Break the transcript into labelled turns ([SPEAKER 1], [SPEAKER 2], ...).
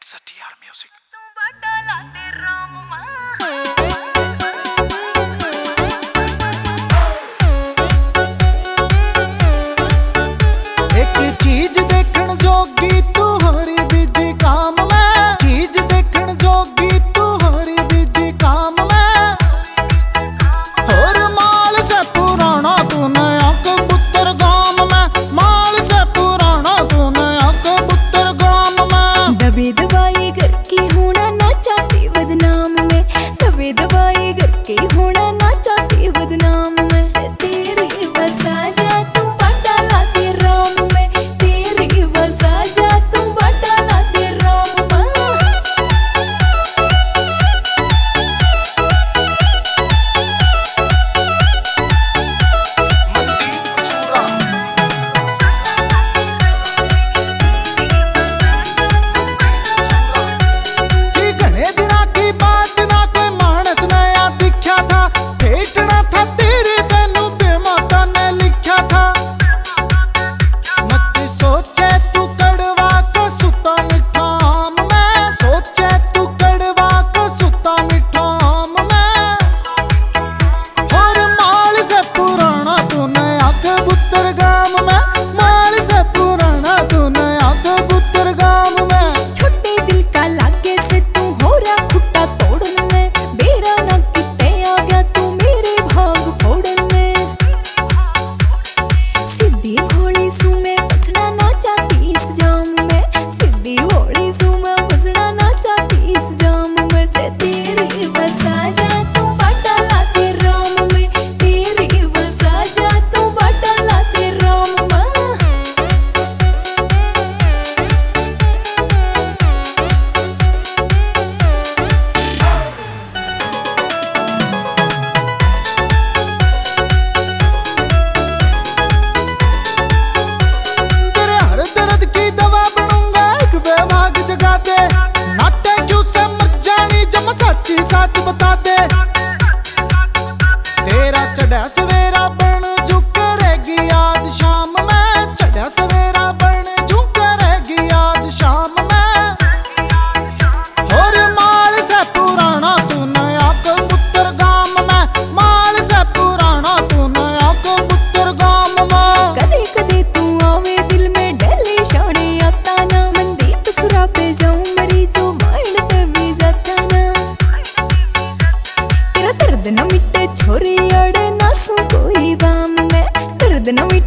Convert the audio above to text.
[SPEAKER 1] It's a TR Music.
[SPEAKER 2] एक चीज देखण जोगी तू होरी बीजी काम में, चीज देखण जोगी तू होरी बीजी काम में। और माल से पुराना तू नया कबूतर गाम में, माल से पुराना तू नया कबूतर गाम में।
[SPEAKER 3] दबे दबाई करके होना ना चाहती बदनाम में, दबे दबाई करके होना ना चाहती बदनाम में। तेरी बसा जा तू बाटा लाते राम में, तेरी बसा जा तू बाटा लाते राम में।
[SPEAKER 2] सच बता दे तेरा चढ़ा सवेरा बन जू करेगी याद शाम में, चढ़ा सवेरा बन जू करेगी याद शाम में। और माल से पुराना तू नया कबूतर गाम में, माल से पुराना तू नया कबूतर गाम में।
[SPEAKER 3] कदे कदे तू आवे दिल में डले शाने आता ना, मनदीप सुरा पे जाऊं मरी जो माइंड पे भी जाता ना। दर्द न मिटे छोरी अड़े ना सू कोई बाम में, दर्द न मिटे